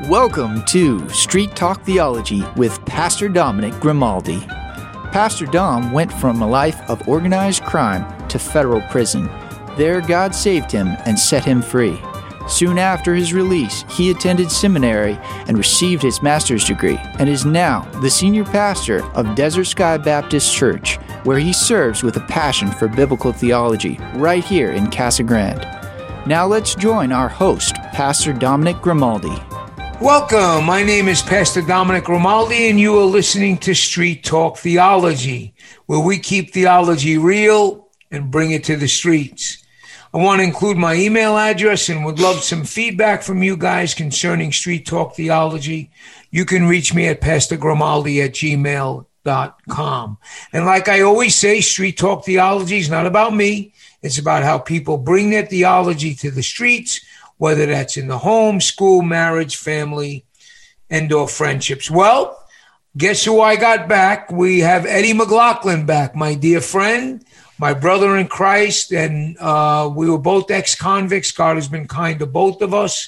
Welcome to Street Talk Theology with Pastor Dominic Grimaldi. Pastor Dom went from a life of organized crime to federal prison. There, God saved him and set him free. Soon after his release, he attended seminary and received his master's degree and is now the senior pastor of Desert Sky Baptist Church, where he serves with a passion for biblical theology right here in Casa Grande. Now let's join our host, Pastor Dominic Grimaldi. Welcome. My name is Pastor Dominic Grimaldi, and you are listening to Street Talk Theology, where we keep theology real and bring it to the streets. I want to include my email address and would love some feedback from you guys concerning Street Talk Theology. You can reach me at pastorgrimaldi@gmail.com. And like I always say, Street Talk Theology is not about me. It's about how people bring their theology to the streets, whether that's in the home, school, marriage, family, and or friendships. Well, guess who I got back? We have Eddie McLaughlin back, my dear friend, my brother in Christ, and we were both ex-convicts. God has been kind to both of us.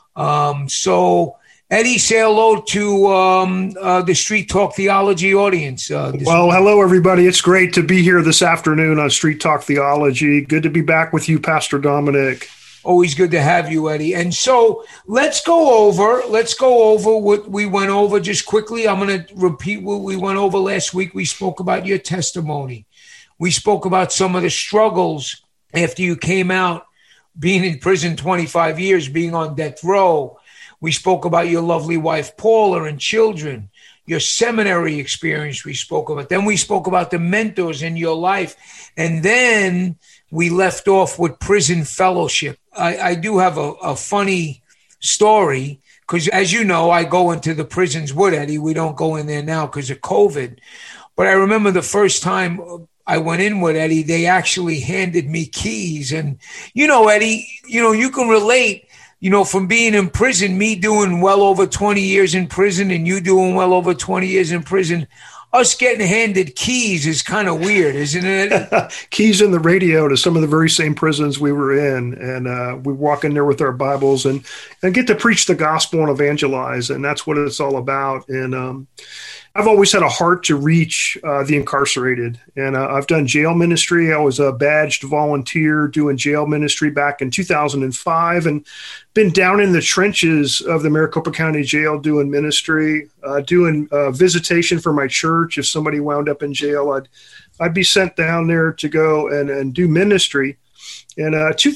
So, Eddie, say hello to the Street Talk Theology audience. Well, hello, everybody. It's great to be here this afternoon on Street Talk Theology. Good to be back with you, Pastor Dominic. Always good to have you, Eddie. And so let's go over what we went over just quickly. I'm going to repeat what we went over last week. We spoke about your testimony. We spoke about some of the struggles after you came out, being in prison 25 years, being on death row. We spoke about your lovely wife, Paula, and children, your seminary experience we spoke about. Then we spoke about the mentors in your life. And then we left off with prison fellowship. I do have a funny story because, as you know, I go into the prisons with Eddie. We don't go in there now because of COVID. But I remember the first time I went in with Eddie, they actually handed me keys. And, Eddie, you can relate, from being in prison, me doing well over 20 years in prison and you doing well over 20 years in prison. Us getting handed keys is kind of weird, isn't it? Keys in the radio to some of the very same prisons we were in. And we walk in there with our Bibles and get to preach the gospel and evangelize. And that's what it's all about. And I've always had a heart to reach the incarcerated. And I've done jail ministry. I was a badged volunteer doing jail ministry back in 2005 and been down in the trenches of the Maricopa County Jail doing ministry, doing visitation for my church. If somebody wound up in jail, I'd be sent down there to go and do ministry. In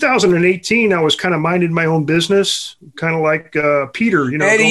2018, I was kind of minding my own business, kind of like Peter,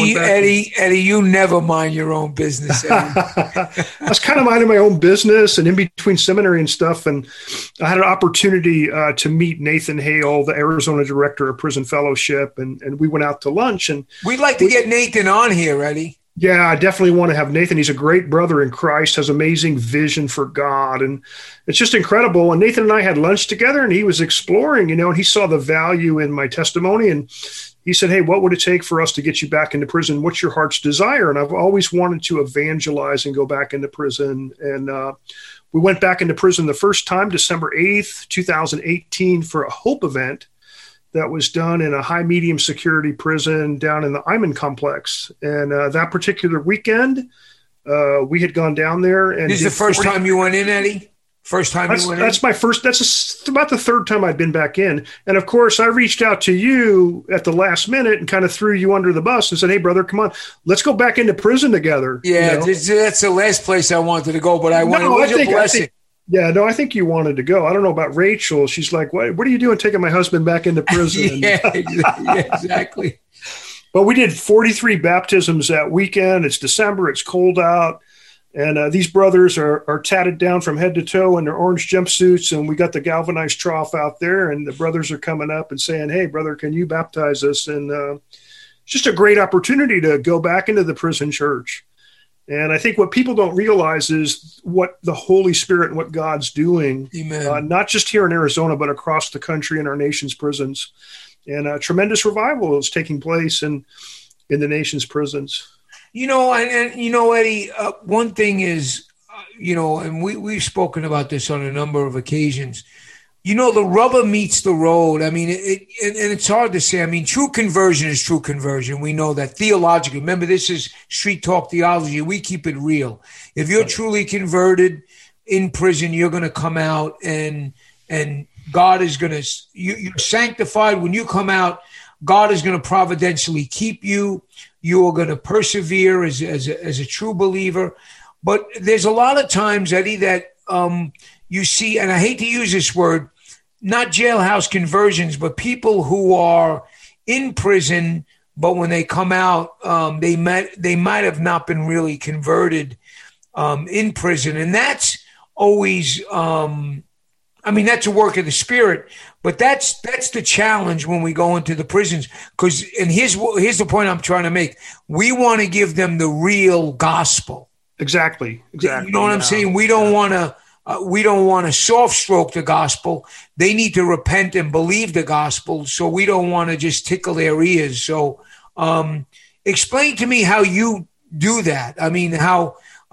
Eddie, you never mind your own business. I was kind of minding my own business and in between seminary and stuff. And I had an opportunity to meet Nathan Hale, the Arizona director of Prison Fellowship. And we went out to lunch. And we'd like to get Nathan on here, Eddie. Yeah, I definitely want to have Nathan. He's a great brother in Christ, has amazing vision for God. And it's just incredible. And Nathan and I had lunch together and he was exploring, and he saw the value in my testimony. And he said, hey, what would it take for us to get you back into prison? What's your heart's desire? And I've always wanted to evangelize and go back into prison. And we went back into prison the first time, December 8th, 2018, for a Hope event that was done in a high medium security prison down in the Iman complex. And that particular weekend, we had gone down there. And this is the first time you went in, Eddie? First time you went in? That's my first. That's about the third time I'd been back in. And of course, I reached out to you at the last minute and kind of threw you under the bus and said, hey, brother, come on, let's go back into prison together. Yeah, that's the last place I wanted to go, but I wanted a blessing. I think you wanted to go. I don't know about Rachel. She's like, what are you doing taking my husband back into prison? yeah, exactly. But we did 43 baptisms that weekend. It's December. It's cold out. And these brothers are tatted down from head to toe in their orange jumpsuits. And we got the galvanized trough out there. And the brothers are coming up and saying, hey, brother, can you baptize us? And it's just a great opportunity to go back into the prison church. And I think what people don't realize is what the Holy Spirit and what God's doing, not just here in Arizona, but across the country in our nation's prisons. And a tremendous revival is taking place in the nation's prisons. Eddie, one thing is, and we've spoken about this on a number of occasions. the rubber meets the road. I mean, and it's hard to say. I mean, true conversion is true conversion. We know that theologically. Remember, this is Street Talk Theology. We keep it real. If you're truly converted in prison, you're going to come out and God is going to, you're sanctified. When you come out, God is going to providentially keep you. You are going to persevere as a true believer. But there's a lot of times, Eddie, that you see, and I hate to use this word, not jailhouse conversions, but people who are in prison, but when they come out, they might have not been really converted in prison. And that's always, that's a work of the Spirit, but that's the challenge when we go into the prisons. And here's the point I'm trying to make. We want to give them the real gospel. Exactly. You know what I'm saying? We don't want to soft stroke the gospel. They need to repent and believe the gospel. So we don't want to just tickle their ears. So explain to me how you do that. I mean, how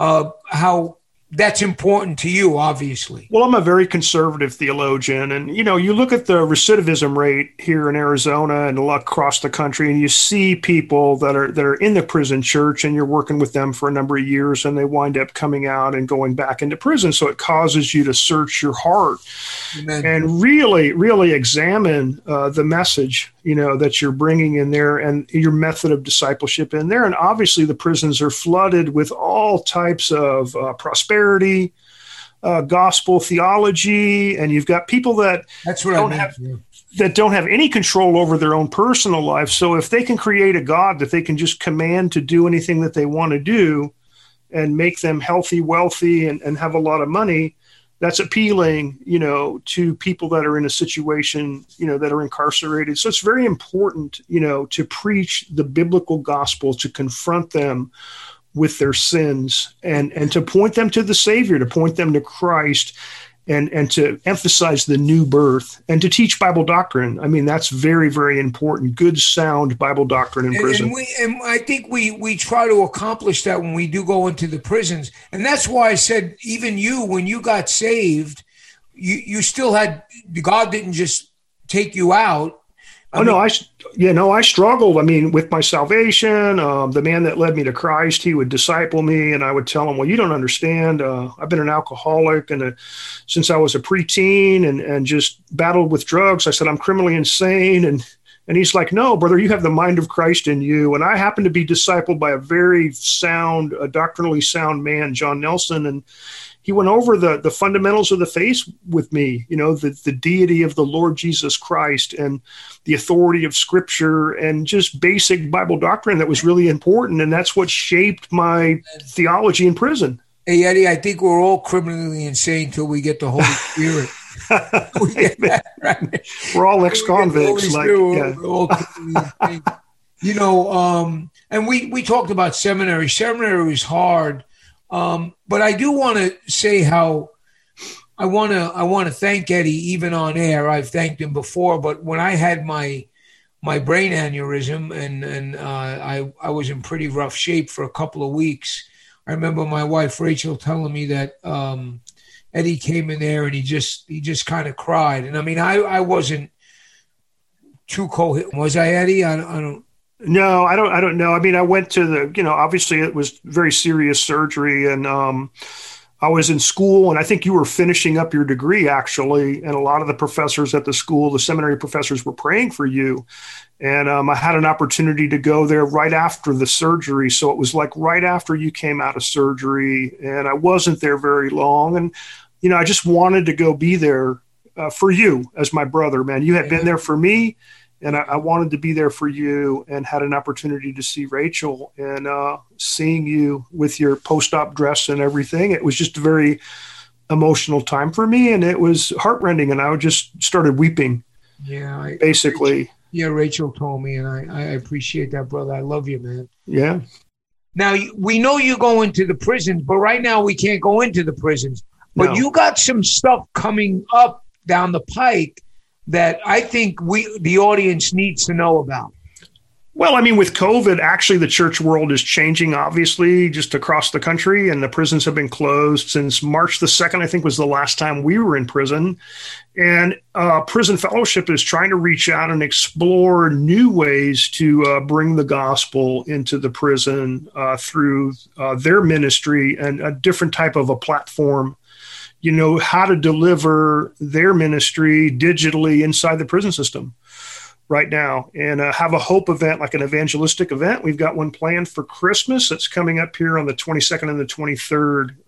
that's important to you, obviously. Well, I'm a very conservative theologian. And, you look at the recidivism rate here in Arizona and across the country, and you see people that are in the prison church, and you're working with them for a number of years, and they wind up coming out and going back into prison. So it causes you to search your heart. Amen. And really, really examine the message, that you're bringing in there and your method of discipleship in there. And obviously the prisons are flooded with all types of prosperity, gospel theology, and you've got people that don't have any control over their own personal life. So if they can create a God that they can just command to do anything that they want to do and make them healthy, wealthy, and have a lot of money, that's appealing, to people that are in a situation, that are incarcerated. So it's very important, to preach the biblical gospel, to confront them with their sins and to point them to the Savior, to point them to Christ, and to emphasize the new birth and to teach Bible doctrine. I mean, that's very, very important. Good, sound Bible doctrine in prison. And I think we try to accomplish that when we do go into the prisons. And that's why I said, even you, when you got saved, you still had, God didn't just take you out. I struggled. I mean, with my salvation, the man that led me to Christ, he would disciple me, and I would tell him, well, you don't understand. I've been an alcoholic since I was a preteen and just battled with drugs. I said, I'm criminally insane. And he's like, no, brother, you have the mind of Christ in you. And I happened to be discipled by a very sound, doctrinally sound man, John Nelson. And he went over the fundamentals of the faith with me, the deity of the Lord Jesus Christ and the authority of Scripture and just basic Bible doctrine that was really important. And that's what shaped my theology in prison. Hey, Eddie, I think we're all criminally insane till we get the Holy Spirit. Right? We're all ex-convicts. And we talked about seminary. Seminary was hard. But I do want to say how I want to thank Eddie, even on air. I've thanked him before, but when I had my brain aneurysm and I was in pretty rough shape for a couple of weeks, I remember my wife Rachel telling me that Eddie came in there and he just kind of cried. And I mean, I wasn't too cold. Was I, Eddie? I don't. No, I don't know. I mean, I went to obviously it was very serious surgery, and I was in school, and I think you were finishing up your degree, actually, and a lot of the professors at the school, the seminary professors, were praying for you. And I had an opportunity to go there right after the surgery. So it was like right after you came out of surgery, and I wasn't there very long. And, I just wanted to go be there for you as my brother, man. You had been there for me, and I wanted to be there for you, and had an opportunity to see Rachel, and seeing you with your post-op dress and everything. It was just a very emotional time for me, and it was heartrending, and I just started weeping. Yeah. Basically. Rachel told me, and I appreciate that, brother. I love you, man. Yeah. Now, we know you go into the prisons, but right now we can't go into the prisons. But you got some stuff coming up down the pike that I think the audience needs to know about. Well, I mean, with COVID, actually, the church world is changing, obviously, just across the country, and the prisons have been closed since March the 2nd, I think was the last time we were in prison. And Prison Fellowship is trying to reach out and explore new ways to bring the gospel into the prison through their ministry and a different type of a platform, how to deliver their ministry digitally inside the prison system right now, and have a hope event, like an evangelistic event. We've got one planned for Christmas that's coming up here on the 22nd and the 23rd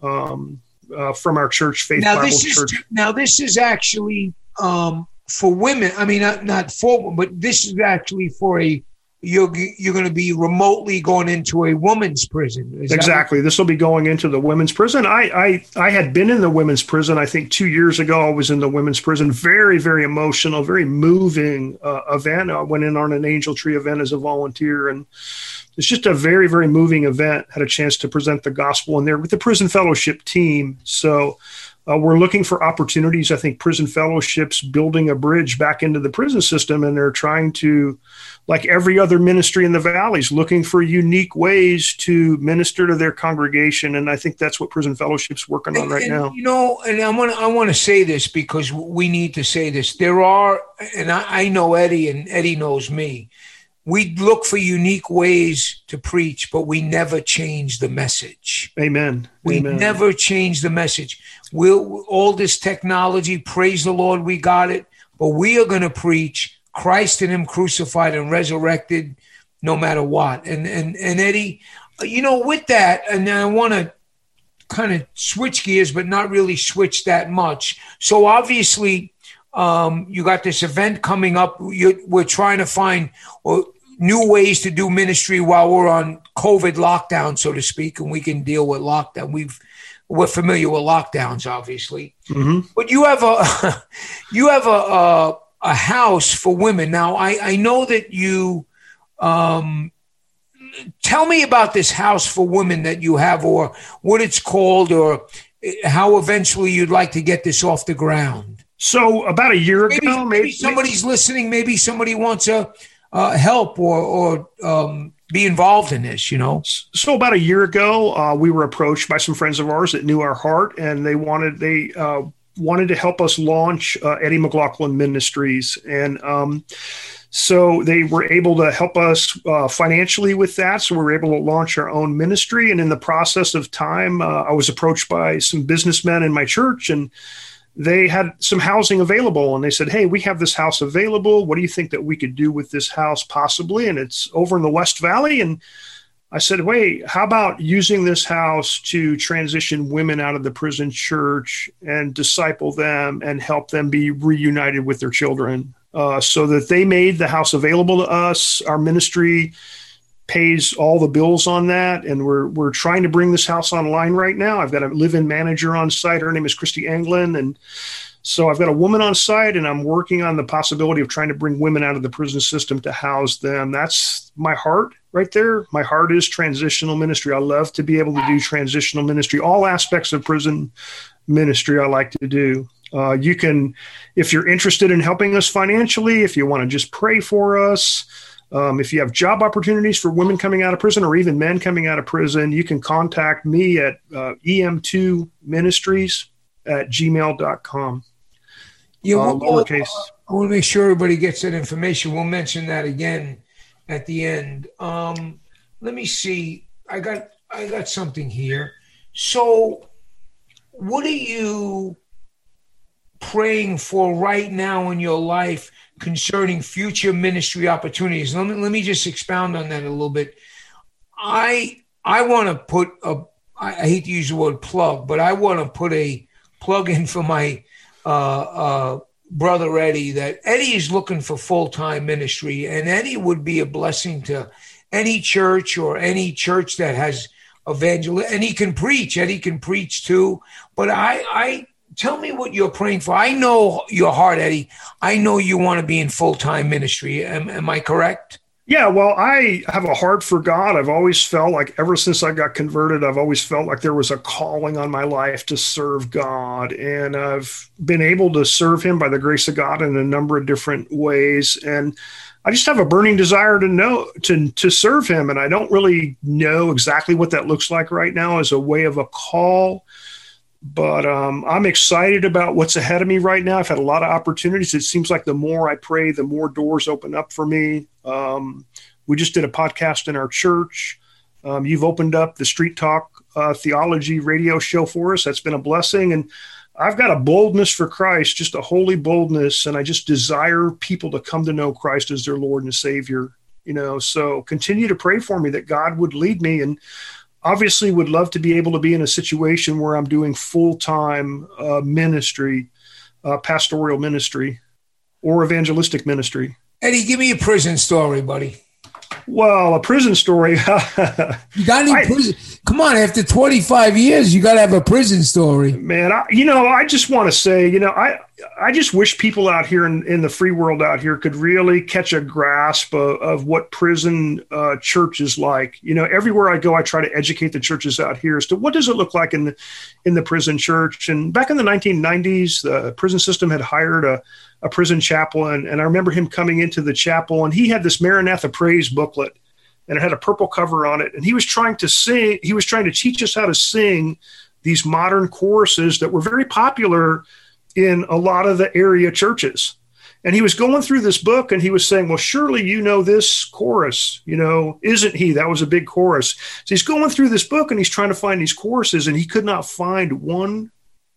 from our church, Faith Bible Church. Now, this is actually for women. I mean, not for, but this is actually for you're going to be remotely going into a women's prison. Exactly. This will be going into the women's prison. I had been in the women's prison. I think 2 years ago, I was in the women's prison. Very, very emotional, very moving event. I went in on an Angel Tree event as a volunteer, and it's just a very, very moving event. Had a chance to present the gospel in there with the Prison Fellowship team. So we're looking for opportunities. I think Prison Fellowship's building a bridge back into the prison system, and they're trying to, like every other ministry in the valleys, looking for unique ways to minister to their congregation. And I think that's what Prison Fellowship's working on right now. And I want to say this because we need to say this. There are, and I know Eddie, and Eddie knows me. We look for unique ways to preach, but we never change the message. Amen. We never change the message. All this technology, praise the Lord, we got it, but we are going to preach Christ and Him crucified and resurrected, no matter what. And Eddie, with that, and I want to kind of switch gears, but not really switch that much. So obviously, you got this event coming up. We're trying to find new ways to do ministry while we're on COVID lockdown, so to speak, and we can deal with lockdown. We're familiar with lockdowns, obviously. Mm-hmm. But you have a house for women. Now, I know that you tell me about this house for women that you have, or what it's called, or how eventually you'd like to get this off the ground. So about a year ago, maybe somebody's listening. Maybe somebody wants to help or be involved in this, So about a year ago, we were approached by some friends of ours that knew our heart, and they wanted to help us launch Eddie McLaughlin Ministries. And so they were able to help us financially with that. So we were able to launch our own ministry. And in the process of time, I was approached by some businessmen in my church, and they had some housing available, and they said, "Hey, we have this house available. What do you think that we could do with this house possibly?" And it's over in the West Valley. And I said, "Wait, how about using this house to transition women out of the prison church and disciple them and help them be reunited with their children?" So that they made the house available to us. Our ministry pays all the bills on that, and we're trying to bring this house online right now. I've got a live-in manager on site. Her name is Christy Anglin, and so I've got a woman on site, and I'm working on the possibility of trying to bring women out of the prison system to house them. That's my heart right there. My heart is transitional ministry. I love to be able to do transitional ministry. All aspects of prison ministry I like to do. You can, if you're interested in helping us financially, if you want to just pray for us, if you have job opportunities for women coming out of prison or even men coming out of prison, you can contact me at em2ministries@gmail.com. Yeah, lowercase. I want to make sure everybody gets that information. We'll mention that again at the end. Let me see. I got something here. So what are you praying for right now in your life concerning future ministry opportunities? Let me just expound on that a little bit. I want to put I hate to use the word plug, but I want to put a plug in for my brother Eddie, that Eddie is looking for full-time ministry, and Eddie would be a blessing to any church or any church that has evangelism, and he can preach. Eddie can preach too, but I tell me what you're praying for. I know your heart, Eddie. I know you want to be in full-time ministry. Am I correct? Yeah, well, I have a heart for God. I've always felt like, ever since I got converted, I've always felt like there was a calling on my life to serve God. And I've been able to serve Him by the grace of God in a number of different ways. And I just have a burning desire to serve him. And I don't really know exactly what that looks like right now as a way of a call. But I'm excited about what's ahead of me right now. I've had a lot of opportunities. It seems like the more I pray, the more doors open up for me. We just did a podcast in our church. You've opened up the Street Talk Theology radio show for us. That's been a blessing. And I've got a boldness for Christ, just a holy boldness. And I just desire people to come to know Christ as their Lord and Savior. So continue to pray for me that God would lead me, and obviously would love to be able to be in a situation where I'm doing full-time ministry, pastoral ministry, or evangelistic ministry. Eddie, give me a prison story, buddy. Well, a prison story. You got any prison? Come on, after 25 years, you got to have a prison story. Man, I just want to say, I just wish people out here in the free world out here could really catch a grasp of what prison church is like. Everywhere I go, I try to educate the churches out here as to what does it look like in the prison church. And back in the 1990s, the prison system had hired a prison chaplain. And I remember him coming into the chapel, and he had this Maranatha Praise booklet, and it had a purple cover on it. And he was trying to teach us how to sing these modern choruses that were very popular in a lot of the area churches. And he was going through this book, and he was saying, well, surely you know this chorus, isn't he? That was a big chorus. So he's going through this book, and he's trying to find these choruses, and he could not find one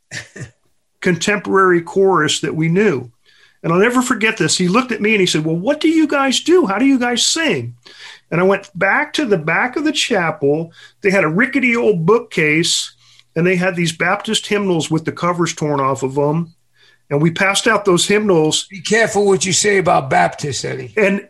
contemporary chorus that we knew. And I'll never forget this. He looked at me and he said, well, what do you guys do? How do you guys sing? And I went back to the back of the chapel. They had a rickety old bookcase, and they had these Baptist hymnals with the covers torn off of them. And we passed out those hymnals. Be careful what you say about Baptists, Eddie. And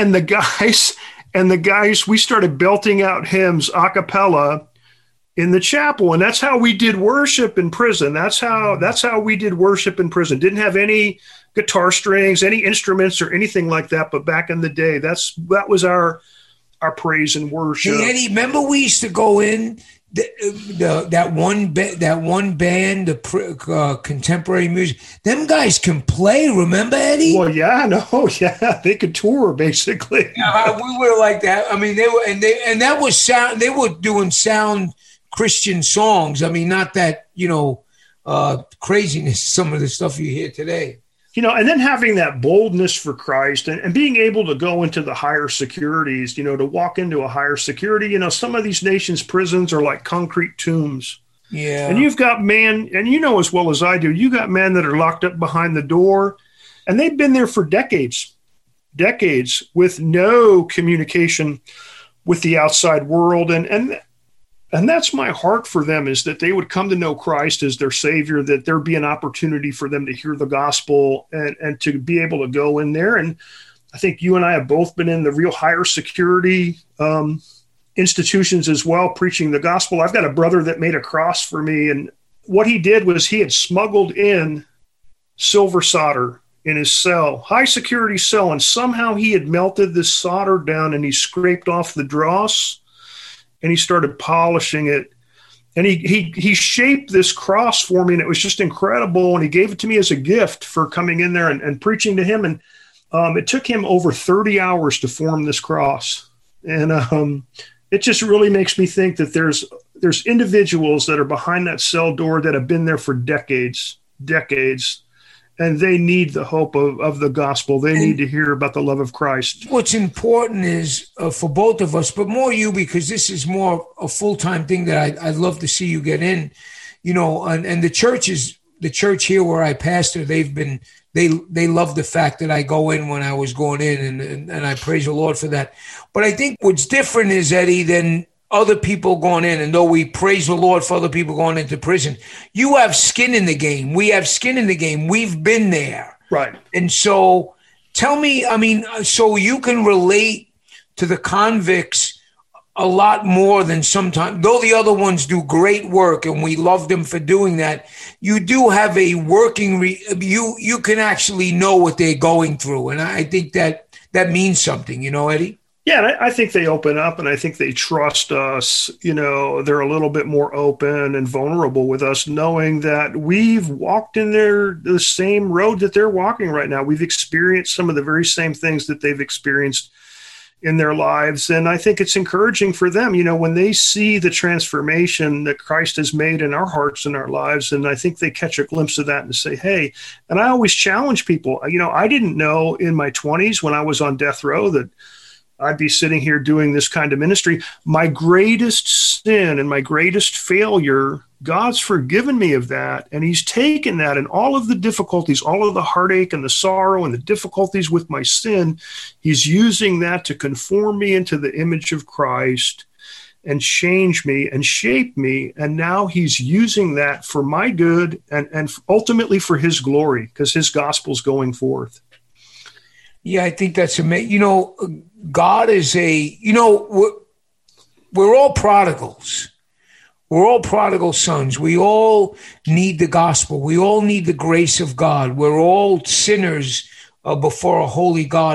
the guys, we started belting out hymns a cappella in the chapel. And that's how we did worship in prison. That's how we did worship in prison. Didn't have any guitar strings, any instruments or anything like that. But back in the day, that was our praise and worship. Hey, Eddie, remember we used to go in that one band, the contemporary music. Them guys can play. Remember, Eddie? Well, yeah, they could tour basically. Yeah, we were like that. I mean, they were, and that was sound. They were doing sound Christian songs. I mean, not that craziness. Some of the stuff you hear today. And then having that boldness for Christ and being able to go into the higher securities, to walk into a higher security. Some of these nations' prisons are like concrete tombs. Yeah. And you've got and as well as I do, you got men that are locked up behind the door, and they've been there for decades with no communication with the outside world. And that's my heart for them, is that they would come to know Christ as their Savior, that there'd be an opportunity for them to hear the gospel and to be able to go in there. And I think you and I have both been in the real higher security institutions as well, preaching the gospel. I've got a brother that made a cross for me. And what he did was he had smuggled in silver solder in his cell, high security cell. And somehow he had melted this solder down, and he scraped off the dross, and he started polishing it. And he shaped this cross for me, and it was just incredible. And he gave it to me as a gift for coming in there and preaching to him. And it took him over 30 hours to form this cross. And it just really makes me think that there's individuals that are behind that cell door that have been there for decades, and they need the hope of the gospel. They need to hear about the love of Christ. What's important is for both of us, but more you, because this is more a full-time thing that I'd love to see you get in, and the church here where I pastor, they love the fact that I go in when I was going in, and I praise the Lord for that. But I think what's different is, Eddie, than other people going in, and though we praise the Lord for other people going into prison, you have skin in the game. We have skin in the game. We've been there. Right. And so tell me, so you can relate to the convicts a lot more than sometimes, though the other ones do great work and we love them for doing that, you do have a working, you can actually know what they're going through. And I think that means something, Eddie? Yeah, and I think they open up, and I think they trust us. They're a little bit more open and vulnerable with us, knowing that we've walked in the same road that they're walking right now. We've experienced some of the very same things that they've experienced in their lives. And I think it's encouraging for them, when they see the transformation that Christ has made in our hearts and our lives. And I think they catch a glimpse of that and say, hey, and I always challenge people, I didn't know in my 20s when I was on death row that I'd be sitting here doing this kind of ministry. My greatest sin and my greatest failure, God's forgiven me of that. And he's taken that and all of the difficulties, all of the heartache and the sorrow and the difficulties with my sin, he's using that to conform me into the image of Christ and change me and shape me. And now he's using that for my good and ultimately for his glory, because his gospel's going forth. Yeah, I think that's amazing. God is we're all prodigals. We're all prodigal sons. We all need the gospel. We all need the grace of God. We're all sinners before a holy God.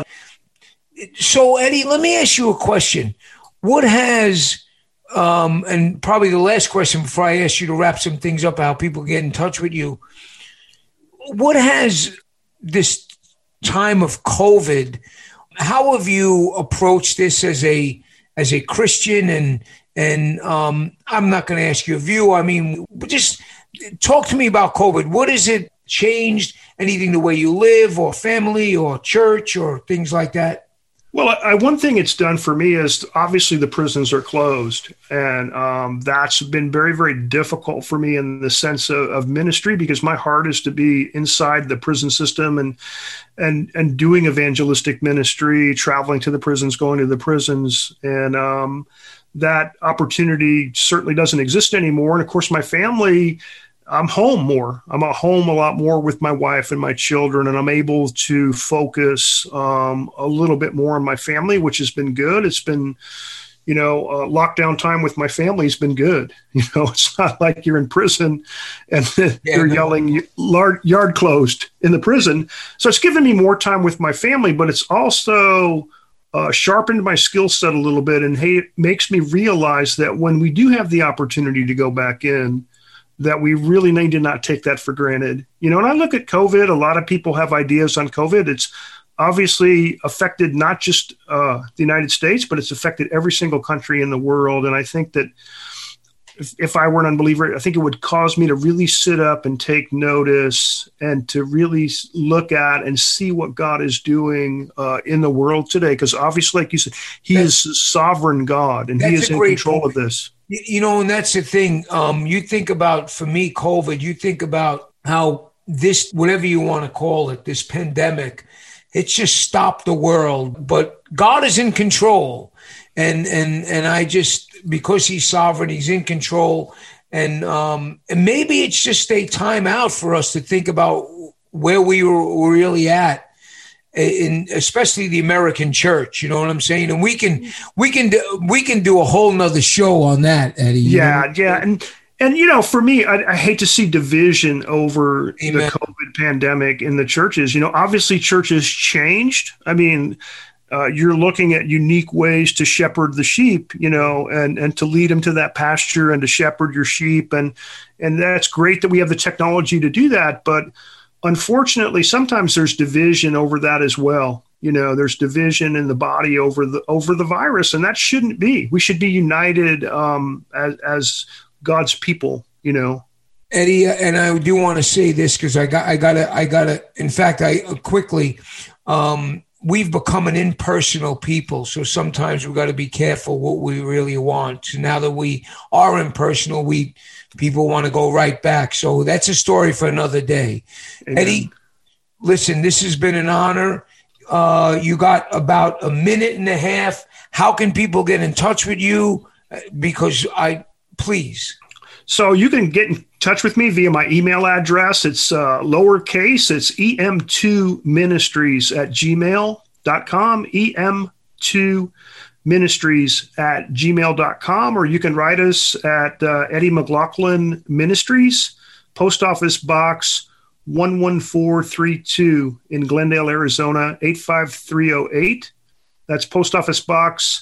So, Eddie, let me ask you a question. What has, and probably the last question before I ask you to wrap some things up, how people get in touch with you, what has this time of COVID, how have you approached this as a Christian? And I'm not going to ask you a view. I mean, just talk to me about COVID. What has it changed? Anything the way you live or family or church or things like that? Well, one thing it's done for me is obviously the prisons are closed. And that's been very, very difficult for me in the sense of ministry, because my heart is to be inside the prison system and doing evangelistic ministry, traveling to the prisons, going to the prisons. And that opportunity certainly doesn't exist anymore. And of course, my family, I'm home more. I'm at home a lot more with my wife and my children, and I'm able to focus a little bit more on my family, which has been good. It's been, lockdown time with my family has been good. It's not like you're in prison and they're yelling yard closed in the prison. So it's given me more time with my family, but it's also sharpened my skill set a little bit, and it makes me realize that when we do have the opportunity to go back in, that we really need to not take that for granted. And I look at COVID, a lot of people have ideas on COVID. It's obviously affected not just the United States, but it's affected every single country in the world. And I think that if I were an unbeliever, I think it would cause me to really sit up and take notice and to really look at and see what God is doing in the world today. Because obviously, like you said, he is sovereign God, and he is in control of this. And that's the thing. You think about, for me, COVID, you think about how this, whatever you want to call it, this pandemic, it's just stopped the world. But God is in control. And I just, because he's sovereign, he's in control. And maybe it's just a time out for us to think about where we were really at. Especially the American church, you know what I'm saying? And we can do a whole nother show on that, Eddie. Yeah. And for me, I hate to see division over the COVID pandemic in the churches. Obviously churches changed. I mean, you're looking at unique ways to shepherd the sheep, and to lead them to that pasture and to shepherd your sheep. And that's great that we have the technology to do that. But unfortunately, sometimes there's division over that as well. There's division in the body over the virus, and that shouldn't be. We should be united as God's people. Eddie, and I do want to say this because I gotta. In fact, we've become an impersonal people, so sometimes we've got to be careful what we really want. So now that we are impersonal, people want to go right back. So that's a story for another day. Amen. Eddie, listen, this has been an honor. You got about a minute and a half. How can people get in touch with you? Please. So you can get in touch with me via my email address. It's lowercase. It's em2ministries@gmail.com, em2ministries@gmail.com, or you can write us at Eddie McLaughlin Ministries, Post Office Box 11432 in Glendale, Arizona, 85308. That's Post Office Box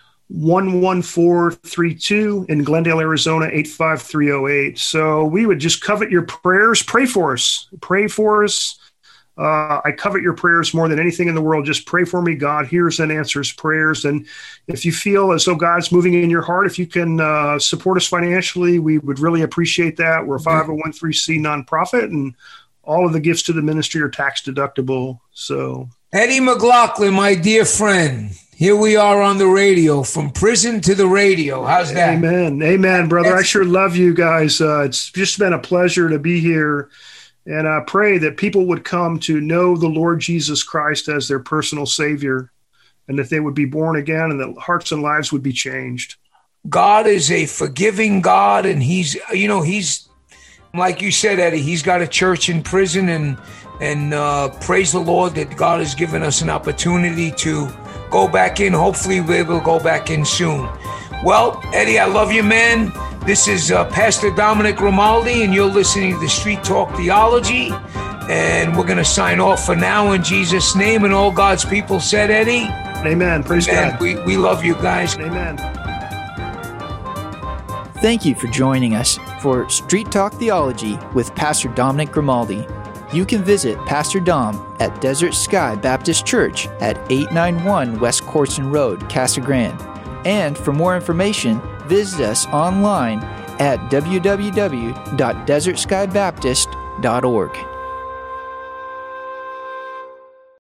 11432 in Glendale, Arizona, 85308. So we would just covet your prayers. Pray for us. Pray for us. I covet your prayers more than anything in the world. Just pray for me. God hears and answers prayers. And if you feel as though God's moving in your heart, if you can support us financially, we would really appreciate that. We're a 501(c) nonprofit, and all of the gifts to the ministry are tax deductible. So, Eddie McLaughlin, my dear friend, here we are on the radio, from prison to the radio. How's that? Amen. Amen, brother. I sure love you guys. It's just been a pleasure to be here. And I pray that people would come to know the Lord Jesus Christ as their personal Savior, and that they would be born again and that hearts and lives would be changed. God is a forgiving God, and he's like you said, Eddie, he's got a church in prison, and praise the Lord that God has given us an opportunity to go back in. Hopefully we'll be able to go back in soon. Well, Eddie, I love you, man. This is Pastor Dominic Grimaldi, and you're listening to Street Talk Theology. And we're going to sign off for now in Jesus' name. And all God's people said, Eddie? Amen. Praise God. We love you guys. Amen. Thank you for joining us for Street Talk Theology with Pastor Dominic Grimaldi. You can visit Pastor Dom at Desert Sky Baptist Church at 891 West Corson Road, Casa Grande. And for more information, visit us online at www.desertskybaptist.org.